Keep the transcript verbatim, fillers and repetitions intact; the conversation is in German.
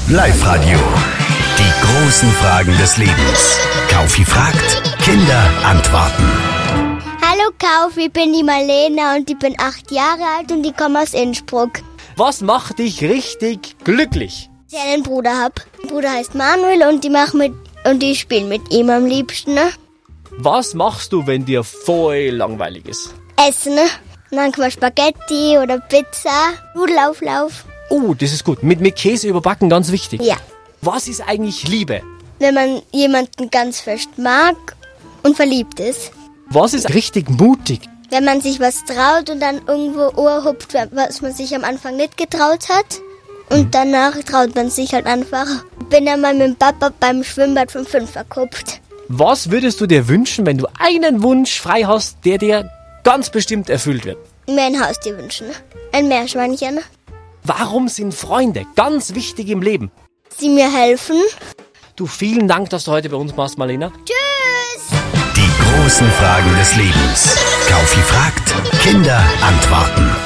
Live-Radio. Die großen Fragen des Lebens. Kaufi fragt, Kinder antworten. Hallo Kauf, ich bin die Marlene und ich bin acht Jahre alt und ich komme aus Innsbruck. Was macht dich richtig glücklich? Ich einen Bruder hab. Mein Bruder heißt Manuel und ich mach mit und ich spiele mit ihm am liebsten. Ne? Was machst du, wenn dir voll langweilig ist? Essen. Ne? Und dann kann man Spaghetti oder Pizza, Nudelauflauf. Oh, das ist gut. Mit, mit Käse überbacken, ganz wichtig. Ja. Was ist eigentlich Liebe? Wenn man jemanden ganz fest mag und verliebt ist. Was ist richtig mutig? Wenn man sich was traut und dann irgendwo urhupft, was man sich am Anfang nicht getraut hat. Und danach traut man sich halt einfach. Ich bin einmal mit dem Papa beim Schwimmbad von fünf verkupft. Was würdest du dir wünschen, wenn du einen Wunsch frei hast, der dir ganz bestimmt erfüllt wird? Mir ein Haustier wünschen. Ein Meerschweinchen. Warum sind Freunde ganz wichtig im Leben? Sie mir helfen. Du, vielen Dank, dass du heute bei uns warst, Marlena. Tschüss! Die großen Fragen des Lebens. Kaufi fragt, Kinder antworten.